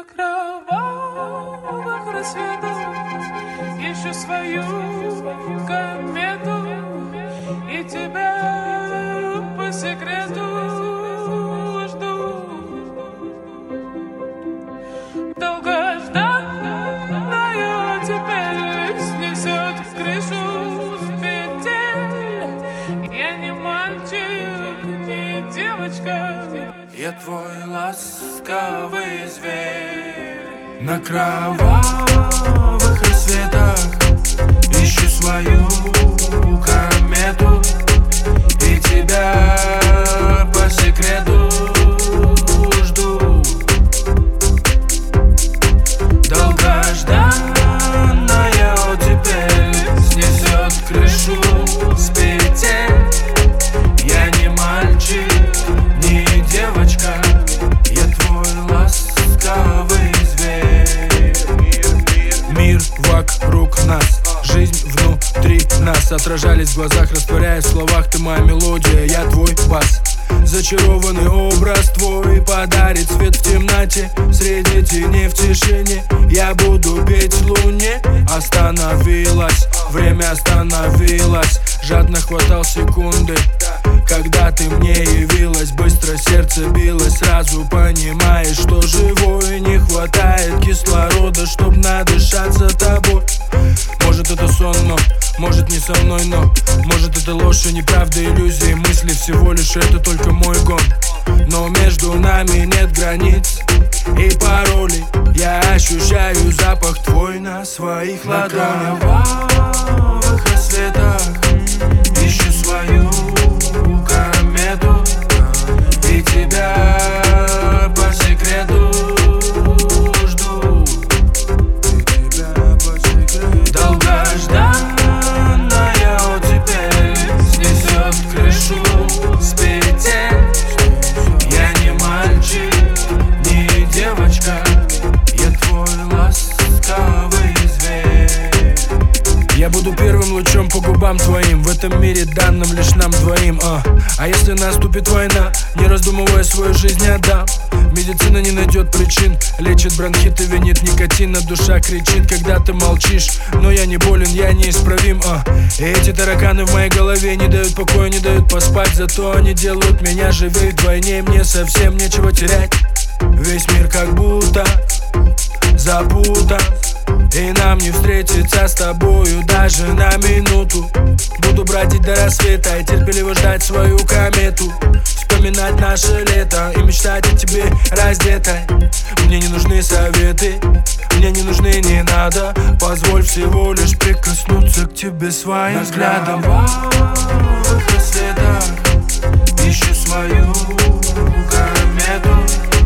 кровавых рассветах ищу свою комету и тебя по секрету жду. Долгожданная теперь снесет крышу с петель. Я не мальчик, не девочка, я твой ласковый зверь. На кровавых рассветах ищу свою комету и тебя по секрету жду. Долгожданная теперь снесет крышу с петель. Я не мальчик, не девочка, я твой ласковый зверь. Мир вокруг нас, жизнь внутри нас, отражались в глазах, растворяясь в словах. Ты моя мелодия, я твой бас. Зачарованный образ твой подарит свет в темноте. Среди теней в тишине я буду петь луне. Остановилась, время остановилось. Жадно хватал секунды, когда ты мне явилась. Быстро сердце билось, сразу понимаешь, что живой. Не хватает кислорода, чтоб надышаться тобой. Может это сон, но может не со мной, но может это ложь и неправда, иллюзии, мысли всего лишь это только мой гон. Но между нами нет границ и паролей. Я ощущаю запах твой на своих ладонях. На кровавых рассветах ищу свою комету и тебя по секрету жду. Долгожданная теперь снесет крышу с петель. Я не мальчик, не девочка, я твой ласковый зверь. Я буду первым лучом по губам твоим в этом мире, данным лишь нам двоим. А если наступит война, не раздумывая свою жизнь отдам. Медицина не найдет причин, лечит бронхит и винит никотина. Душа кричит, когда ты молчишь, но я не болен, я неисправим. И эти тараканы в моей голове не дают покоя, не дают поспать. Зато они делают меня живее вдвойне, мне совсем нечего терять. Весь мир как будто запутан, и нам не встретиться с тобою даже на минуту. Буду бродить до рассвета и терпеливо ждать свою комету. Вспоминать наше лето и мечтать о тебе раздетой. Мне не нужны советы, мне не нужны, не надо. Позволь всего лишь прикоснуться к тебе своим взглядом. На кровавых рассветах ищу свою комету